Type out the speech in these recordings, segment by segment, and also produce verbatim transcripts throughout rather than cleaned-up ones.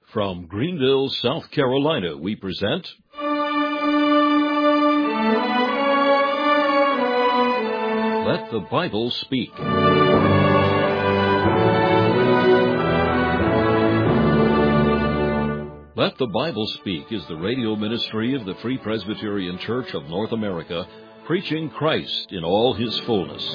From Greenville, South Carolina, we present Let the Bible Speak. Let the Bible Speak is the radio ministry of the Free Presbyterian Church of North America, preaching Christ in all His fullness.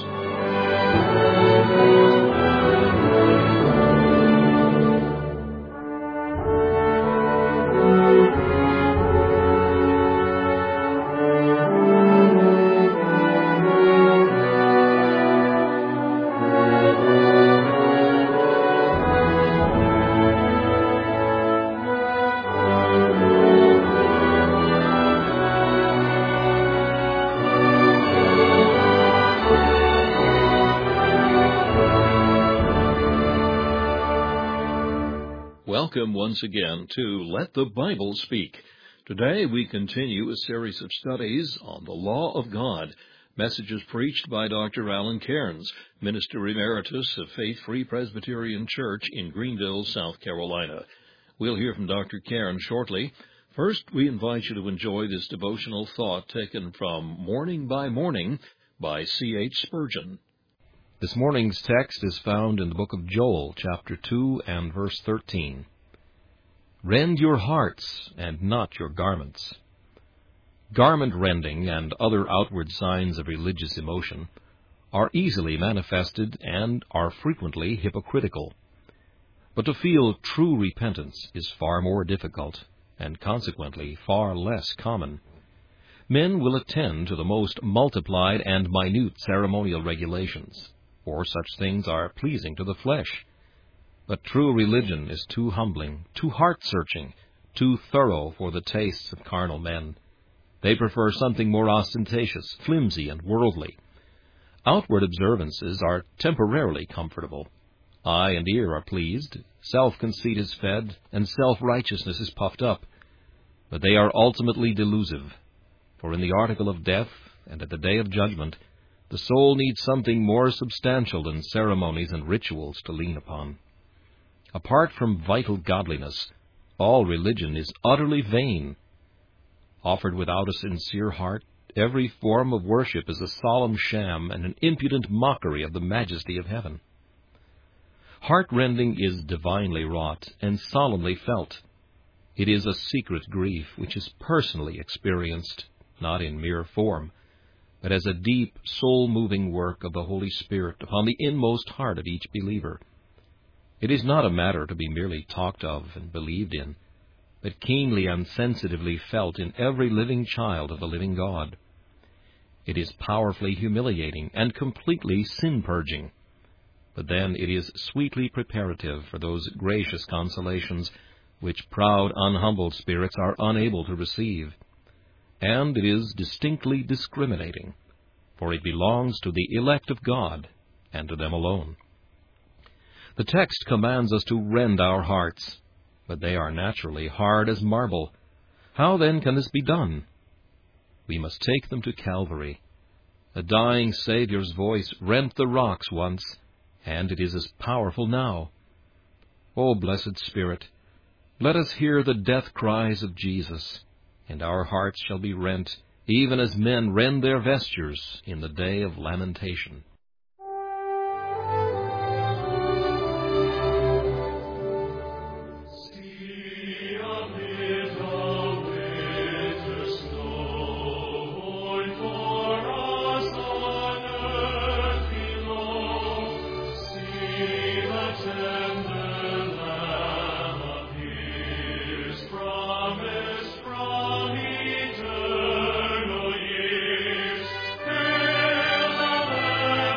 Welcome once again to Let the Bible Speak. Today we continue a series of studies on the law of God, messages preached by Doctor Alan Cairns, Minister Emeritus of Faith Free Presbyterian Church in Greenville, South Carolina. We'll hear from Doctor Cairns shortly. First, we invite you to enjoy this devotional thought taken from Morning by Morning by C H Spurgeon. This morning's text is found in the book of Joel, chapter two and verse thirteen. Rend your hearts, and not your garments. Garment rending and other outward signs of religious emotion are easily manifested and are frequently hypocritical. But to feel true repentance is far more difficult, and consequently far less common. Men will attend to the most multiplied and minute ceremonial regulations, for such things are pleasing to the flesh. But true religion is too humbling, too heart-searching, too thorough for the tastes of carnal men. They prefer something more ostentatious, flimsy, and worldly. Outward observances are temporarily comfortable. Eye and ear are pleased, self-conceit is fed, and self-righteousness is puffed up. But they are ultimately delusive, for in the article of death and at the day of judgment, the soul needs something more substantial than ceremonies and rituals to lean upon. Apart from vital godliness, all religion is utterly vain. Offered without a sincere heart, every form of worship is a solemn sham and an impudent mockery of the majesty of heaven. Heart-rending is divinely wrought and solemnly felt. It is a secret grief which is personally experienced, not in mere form, but as a deep, soul-moving work of the Holy Spirit upon the inmost heart of each believer. It is not a matter to be merely talked of and believed in, but keenly and sensitively felt in every living child of the living God. It is powerfully humiliating and completely sin-purging, but then it is sweetly preparative for those gracious consolations which proud, unhumbled spirits are unable to receive. And it is distinctly discriminating, for it belongs to the elect of God, and to them alone. The text commands us to rend our hearts, but they are naturally hard as marble. How then can this be done? We must take them to Calvary. The dying Savior's voice rent the rocks once, and it is as powerful now. O blessed Spirit, let us hear the death cries of Jesus, and our hearts shall be rent, even as men rend their vestures in the day of lamentation. Eternal years, fill the land.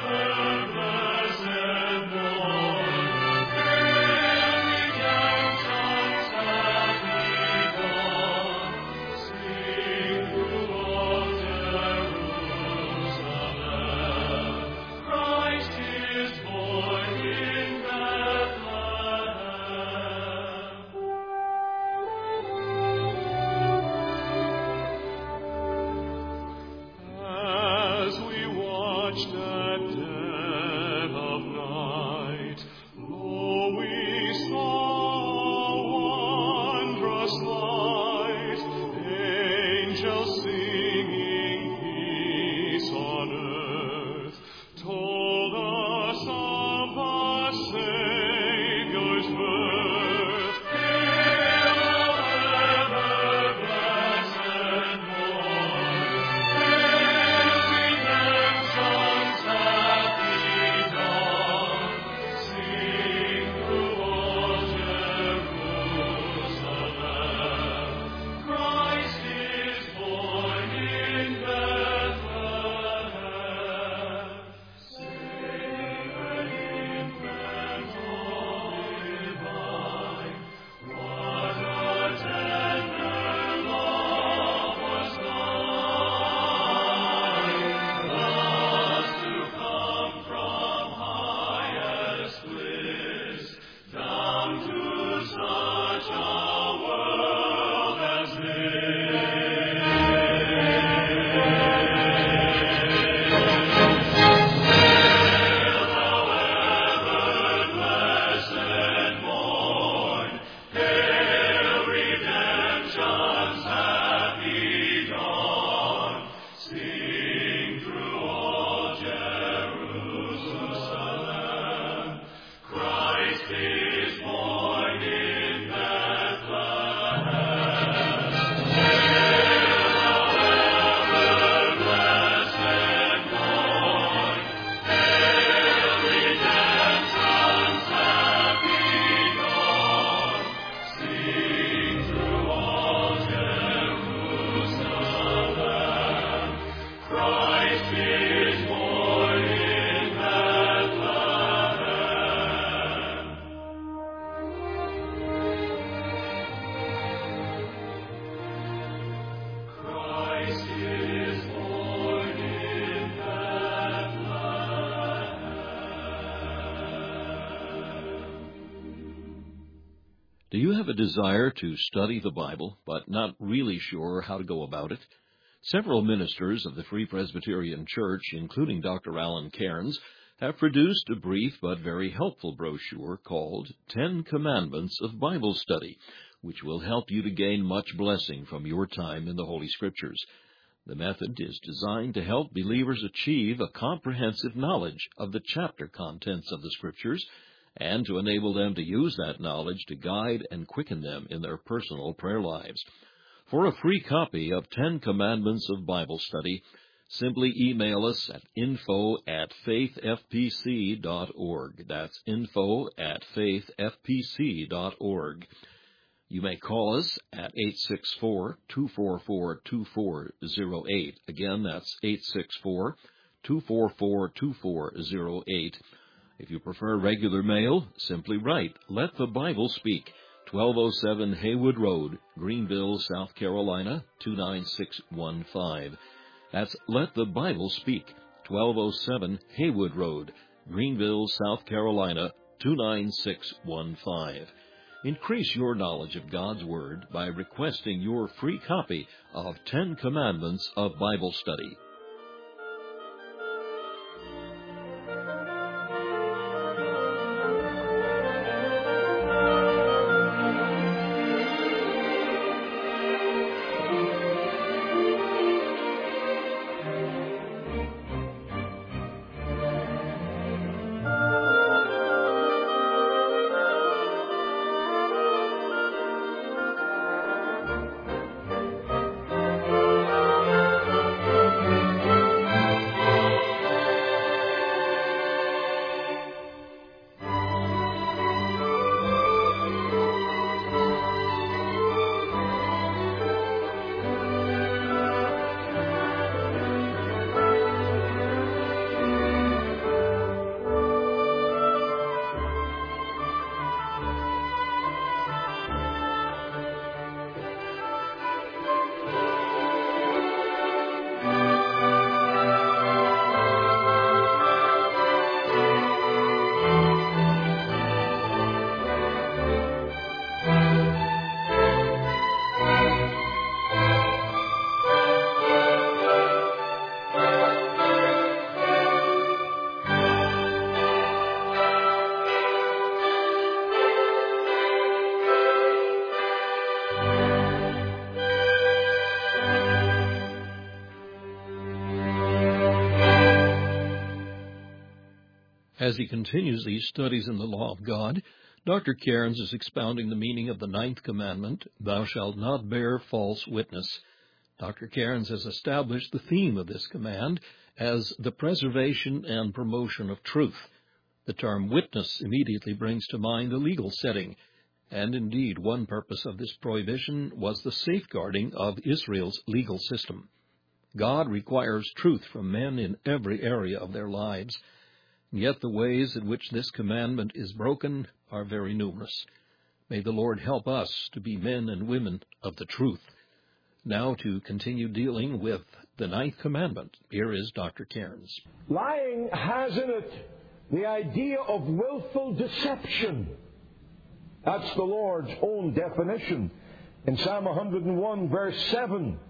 Do you have a desire to study the Bible, but not really sure how to go about it? Several ministers of the Free Presbyterian Church, including Doctor Alan Cairns, have produced a brief but very helpful brochure called Ten Commandments of Bible Study, which will help you to gain much blessing from your time in the Holy Scriptures. The method is designed to help believers achieve a comprehensive knowledge of the chapter contents of the Scriptures and to enable them to use that knowledge to guide and quicken them in their personal prayer lives. For a free copy of Ten Commandments of Bible Study, simply email us at info at faithfpc dot org. That's info at faithfpc dot org. You may call us at eight six four, two four four, two four zero eight. Again, that's eight six four, two four four, two four zero eight. If you prefer regular mail, simply write, Let the Bible Speak, twelve oh seven Haywood Road, Greenville, South Carolina, two nine six one five. That's Let the Bible Speak, twelve oh seven Haywood Road, Greenville, South Carolina, two nine six one five. Increase your knowledge of God's Word by requesting your free copy of Ten Commandments of Bible Study. As he continues these studies in the law of God, Doctor Cairns is expounding the meaning of the ninth commandment, Thou shalt not bear false witness. Doctor Cairns has established the theme of this command as the preservation and promotion of truth. The term witness immediately brings to mind a legal setting, and indeed one purpose of this prohibition was the safeguarding of Israel's legal system. God requires truth from men in every area of their lives. Yet the ways in which this commandment is broken are very numerous. May the Lord help us to be men and women of the truth. Now to continue dealing with the ninth commandment, here is Doctor Cairns. Lying has in it the idea of willful deception. That's the Lord's own definition. In Psalm one hundred one, verse seven,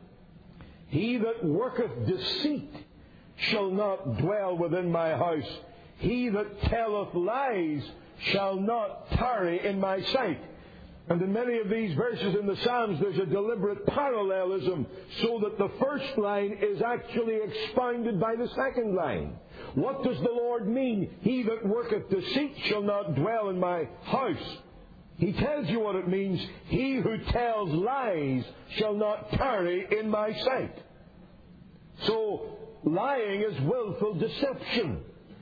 He that worketh deceit shall not dwell within my house. He that telleth lies shall not tarry in my sight. And in many of these verses in the Psalms, there's a deliberate parallelism, so that the first line is actually expounded by the second line. What does the Lord mean? He that worketh deceit shall not dwell in my house. He tells you what it means. He who tells lies shall not tarry in my sight. So, lying is willful deception.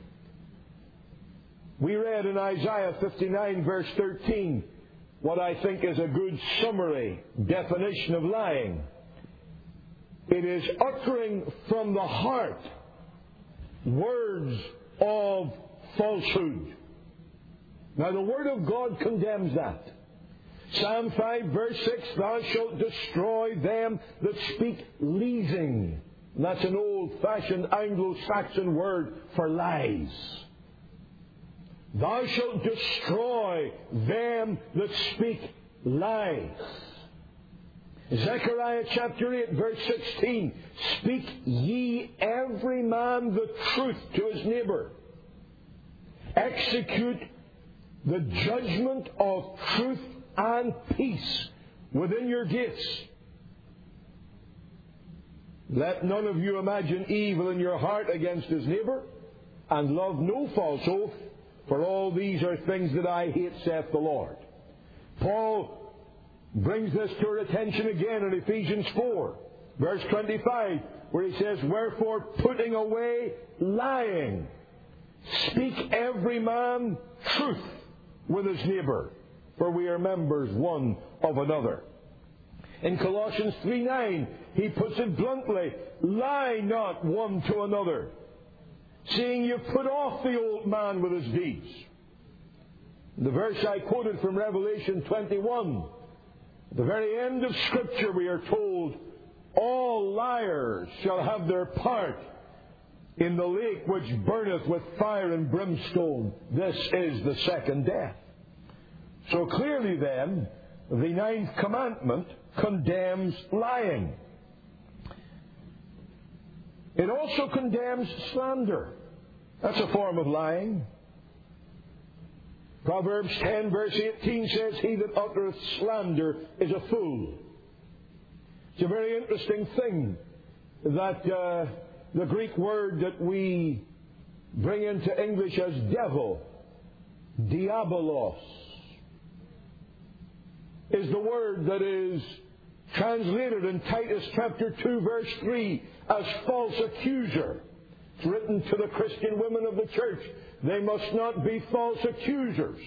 We read in Isaiah fifty-nine, verse thirteen, what I think is a good summary definition of lying. It is uttering from the heart words of falsehood. Now the Word of God condemns that. Psalm five, verse six, Thou shalt destroy them that speak leasing. And that's an old-fashioned Anglo-Saxon word for lies. Thou shalt destroy them that speak lies. Zechariah chapter eight, verse sixteen, speak ye every man the truth to his neighbor. Execute the judgment of truth and peace within your gates. Let none of you imagine evil in your heart against his neighbor, and love no false oath, for all these are things that I hate, saith the Lord. Paul brings this to our attention again in Ephesians four, verse twenty-five, where he says, wherefore putting away lying, speak every man truth with his neighbor, for we are members one of another. In Colossians three nine, he puts it bluntly, lie not one to another, seeing you put off the old man with his deeds. The verse I quoted from Revelation twenty-one, at the very end of Scripture, we are told, all liars shall have their part in the lake which burneth with fire and brimstone. This is the second death. So clearly then, the ninth commandment condemns lying. It also condemns slander. That's a form of lying. Proverbs ten verse eighteen says, he that uttereth slander is a fool. It's a very interesting thing that uh, the Greek word that we bring into English as devil, diabolos, is the word that is translated in Titus chapter two verse three as false accuser. It's written to the Christian women of the church, they must not be false accusers.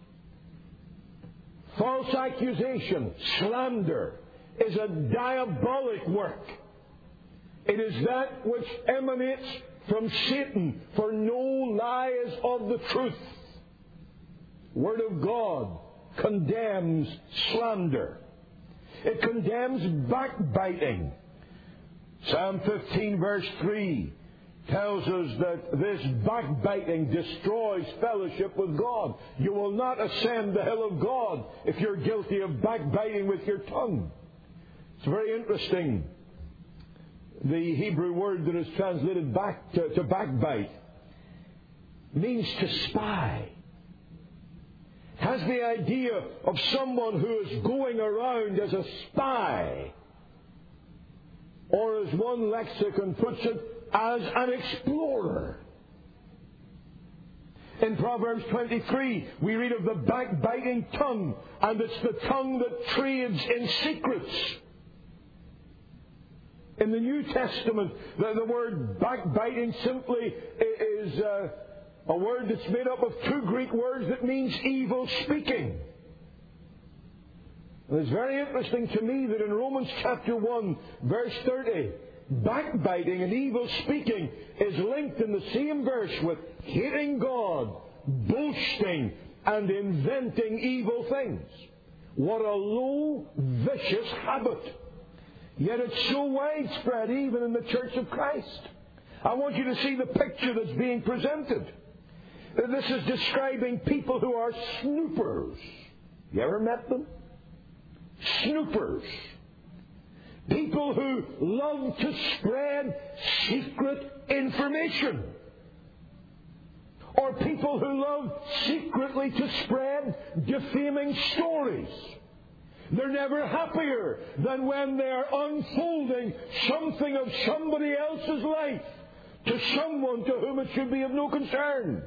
False accusation, slander, is a diabolic work. It is that which emanates from Satan, for no lie is of the truth. Word of God condemns slander. It condemns backbiting. Psalm fifteen verse three tells us that this backbiting destroys fellowship with God. You will not ascend the hill of God if you're guilty of backbiting with your tongue. It's very interesting. The Hebrew word that is translated back to, to backbite means to spy. It has the idea of someone who is going around as a spy, or as one lexicon puts it, as an explorer. In Proverbs twenty-three, we read of the backbiting tongue, and it's the tongue that trades in secrets. In the New Testament, the, the word backbiting simply is uh, a word that's made up of two Greek words that means evil speaking. And it's very interesting to me that in Romans chapter one, verse thirty, backbiting and evil speaking is linked in the same verse with hating God, boasting, and inventing evil things. What a low, vicious habit. Yet it's so widespread even in the Church of Christ. I want you to see the picture that's being presented. This is describing people who are snoopers. You ever met them? Snoopers. People who love to spread secret information. Or people who love secretly to spread defaming stories. They're never happier than when they're unfolding something of somebody else's life to someone to whom it should be of no concern.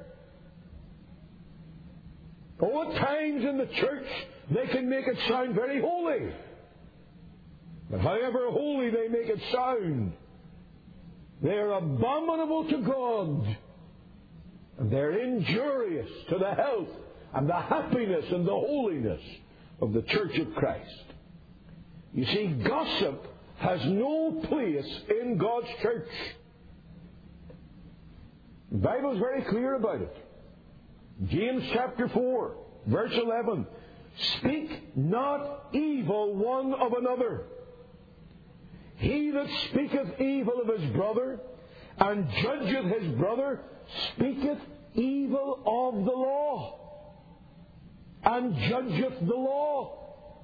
Oh, at times in the church, they can make it sound very holy. But however holy they make it sound, they're abominable to God. And they're injurious to the health and the happiness and the holiness of the Church of Christ. You see, gossip has no place in God's church. The Bible is very clear about it. James chapter four, verse eleven. Speak not evil one of another. He that speaketh evil of his brother, and judgeth his brother, speaketh evil of the law, and judgeth the law.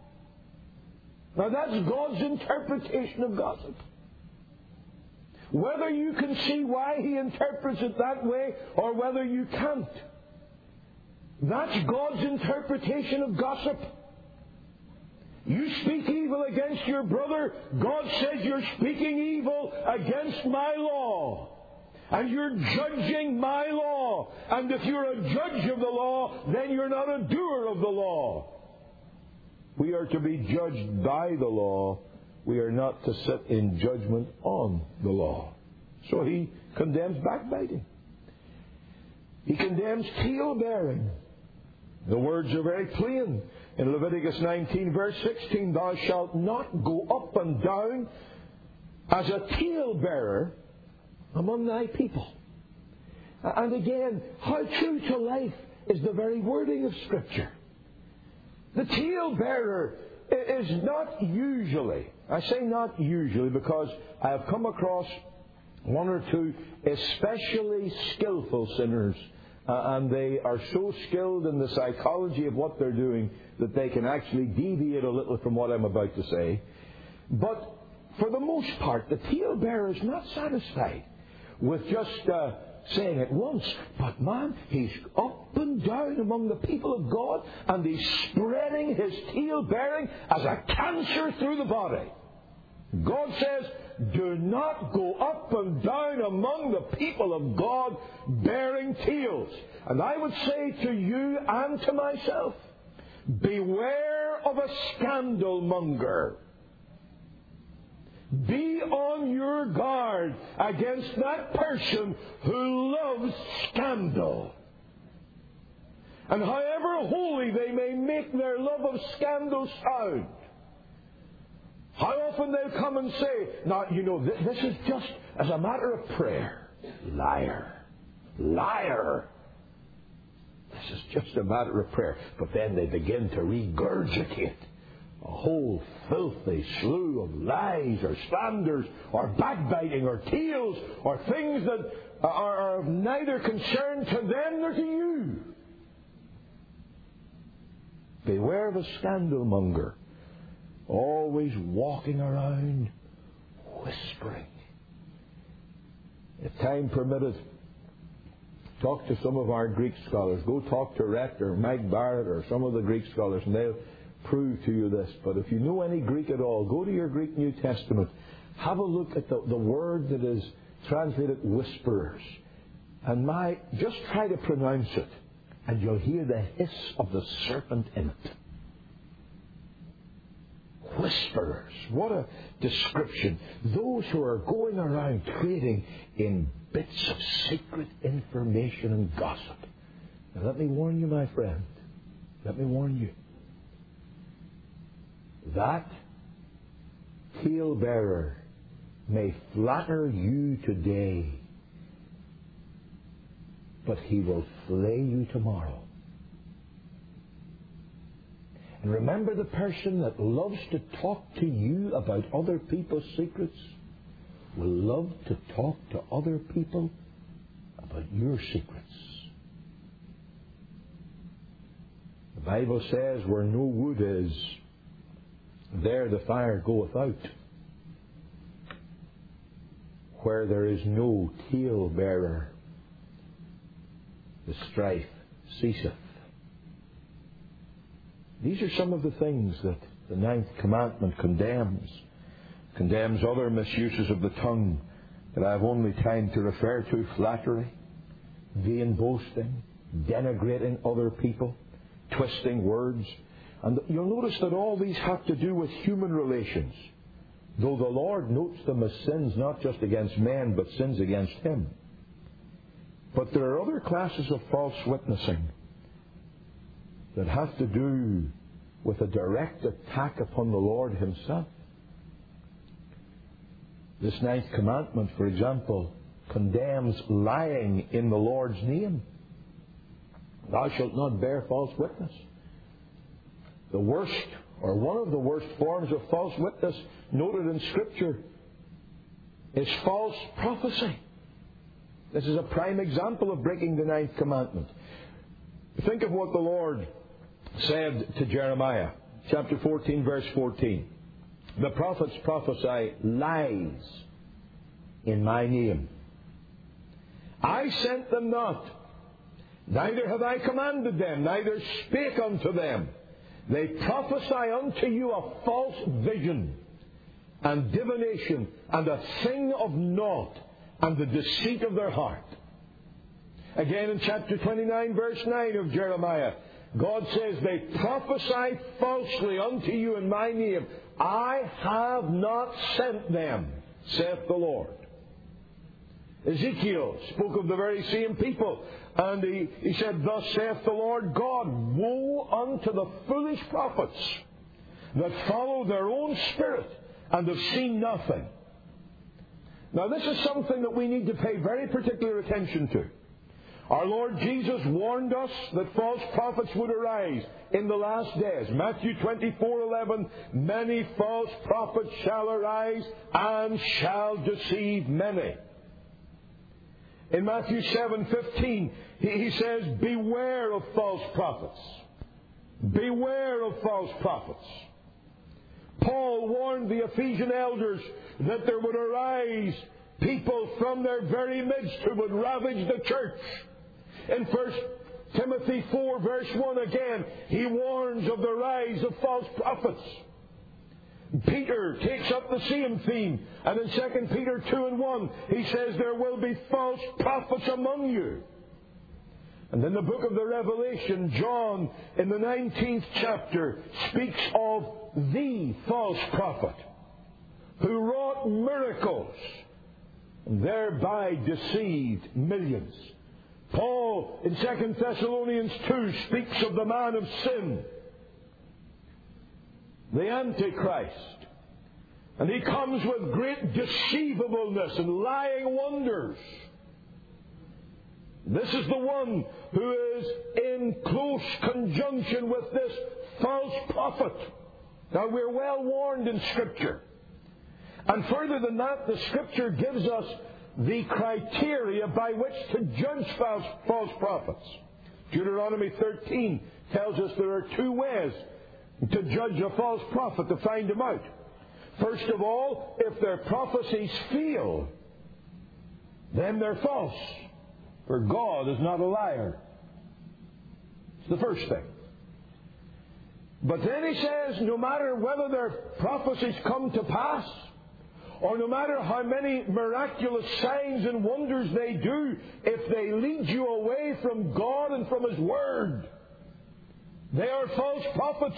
Now that's God's interpretation of gossip. Whether you can see why He interprets it that way or whether you can't, that's God's interpretation of gossip. You speak evil against your brother, God says you're speaking evil against my law. And you're judging my law. And if you're a judge of the law, then you're not a doer of the law. We are to be judged by the law. We are not to sit in judgment on the law. So He condemns backbiting. He condemns tale-bearing. The words are very plain. In Leviticus nineteen, verse sixteen, thou shalt not go up and down as a tale-bearer among thy people. And again, how true to life is the very wording of Scripture. The tale-bearer is not usually, I say not usually because I have come across one or two especially skillful sinners, uh, and they are so skilled in the psychology of what they're doing that they can actually deviate a little from what I'm about to say. But for the most part, the tale-bearer is not satisfied with just uh, saying it once. But man, he's up and down among the people of God, and he's spreading his tale-bearing as a cancer through the body. God says, do not go up and down among the people of God bearing tales. And I would say to you and to myself, beware of a scandal monger. Be on your guard against that person who loves scandal. And however holy they may make their love of scandal sound, how often they'll come and say, now, you know, this, this is just as a matter of prayer. Liar. Liar. This is just a matter of prayer. But then they begin to regurgitate a whole filthy slew of lies or slanders or backbiting or tales or things that are, are of neither concern to them nor to you. Beware of a scandal monger, always walking around whispering. If time permitted, talk to some of our Greek scholars. Go talk to Rhett or Mike Barrett or some of the Greek scholars, and they'll prove to you this. But if you know any Greek at all, go to your Greek New Testament. Have a look at the, the word that is translated whisperers. And my, just try to pronounce it, and you'll hear the hiss of the serpent in it. Whisperers. What a description. Those who are going around trading in bits of secret information and gossip. Now let me warn you, my friend. Let me warn you. That tale-bearer may flatter you today, but he will flay you tomorrow. And remember, the person that loves to talk to you about other people's secrets will love to talk to other people about your secrets. The Bible says, where no wood is, there the fire goeth out. Where there is no tale-bearer, the strife ceaseth. These are some of the things that the ninth commandment condemns. Condemns other misuses of the tongue that I have only time to refer to: flattery, vain boasting, denigrating other people, twisting words. And you'll notice that all these have to do with human relations, though the Lord notes them as sins not just against men, but sins against Him. But there are other classes of false witnessing that have to do with a direct attack upon the Lord Himself. This ninth commandment, for example, condemns lying in the Lord's name. Thou shalt not bear false witness. The worst, or one of the worst forms of false witness noted in Scripture is false prophecy. This is a prime example of breaking the ninth commandment. Think of what the Lord said to Jeremiah, chapter fourteen, verse fourteen. The prophets prophesy lies in my name. I sent them not, neither have I commanded them, neither spake unto them. They prophesy unto you a false vision, and divination, and a thing of naught, and the deceit of their heart. Again in chapter twenty-nine, verse nine of Jeremiah, God says, they prophesy falsely unto you in my name. I have not sent them, saith the Lord. Ezekiel spoke of the very same people, and he, he said, thus saith the Lord God, woe unto the foolish prophets that follow their own spirit and have seen nothing. Now this is something that we need to pay very particular attention to. Our Lord Jesus warned us that false prophets would arise in the last days. Matthew twenty-four eleven, many false prophets shall arise and shall deceive many. In Matthew seven fifteen, he, he says, beware of false prophets. Beware of false prophets. Paul warned the Ephesian elders that there would arise people from their very midst who would ravage the church. In First Timothy four, verse one again, he warns of the rise of false prophets. Peter takes up the same theme, and in Second Peter two and one, he says there will be false prophets among you. And in the book of the Revelation, John, in the nineteenth chapter, speaks of the false prophet who wrought miracles and thereby deceived millions. Paul, in Second Thessalonians two, speaks of the man of sin, the Antichrist. And he comes with great deceivableness and lying wonders. This is the one who is in close conjunction with this false prophet. Now, we're well warned in Scripture. And further than that, the Scripture gives us the criteria by which to judge false, false prophets. Deuteronomy thirteen tells us there are two ways to judge a false prophet, to find them out. First of all, if their prophecies fail, then they're false. For God is not a liar. It's the first thing. But then he says, no matter whether their prophecies come to pass, or no matter how many miraculous signs and wonders they do, if they lead you away from God and from His Word, they are false prophets.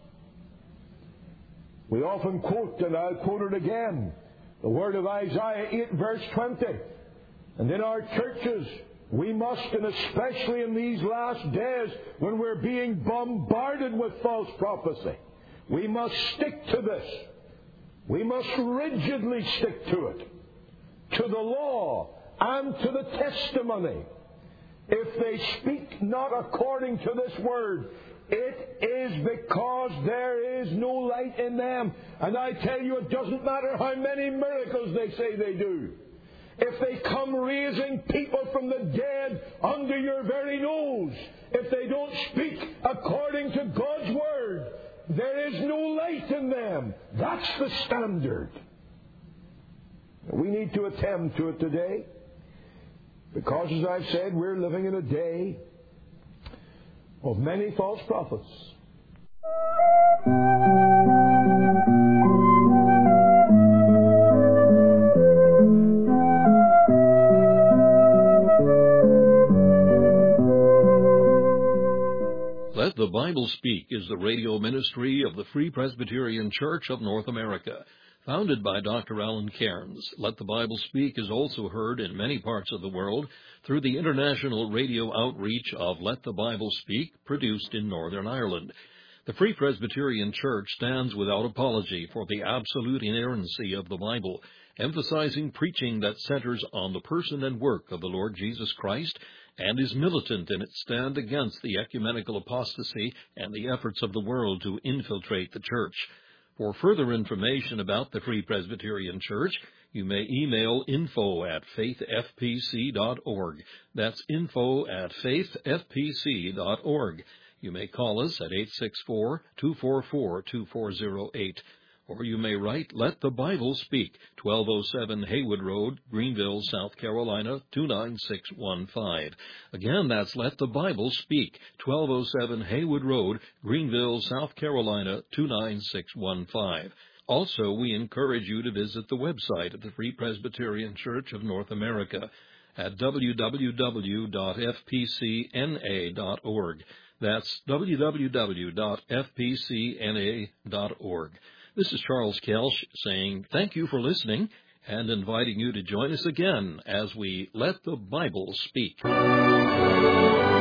We often quote, and I'll quote it again, the word of Isaiah eight, verse twenty. And in our churches, we must, and especially in these last days when we're being bombarded with false prophecy, we must stick to this. We must rigidly stick to it, to the law and to the testimony. If they speak not according to this word, it is because there is no light in them. And I tell you, it doesn't matter how many miracles they say they do. If they come raising people from the dead under your very nose, if they don't speak according to God's Word, there is no light in them. That's the standard. We need to attend to it today, because, as I've said, we're living in a day of many false prophets. Let the Bible Speak is the radio ministry of the Free Presbyterian Church of North America. Founded by Doctor Alan Cairns, Let the Bible Speak is also heard in many parts of the world through the international radio outreach of Let the Bible Speak, produced in Northern Ireland. The Free Presbyterian Church stands without apology for the absolute inerrancy of the Bible, emphasizing preaching that centers on the person and work of the Lord Jesus Christ, and is militant in its stand against the ecumenical apostasy and the efforts of the world to infiltrate the church. For further information about the Free Presbyterian Church, you may email info at faith f p c dot org. That's info at faith f p c dot org. You may call us at eight six four, two four four, two four zero eight. or you may write, Let the Bible Speak, twelve oh seven Haywood Road, Greenville, South Carolina, two nine six one five. Again, that's Let the Bible Speak, twelve oh seven Haywood Road, Greenville, South Carolina, two nine six one five. Also, we encourage you to visit the website of the Free Presbyterian Church of North America at w w w dot f p c n a dot org. That's w w w dot f p c n a dot org. This is Charles Kelsch saying thank you for listening and inviting you to join us again as we Let the Bible Speak.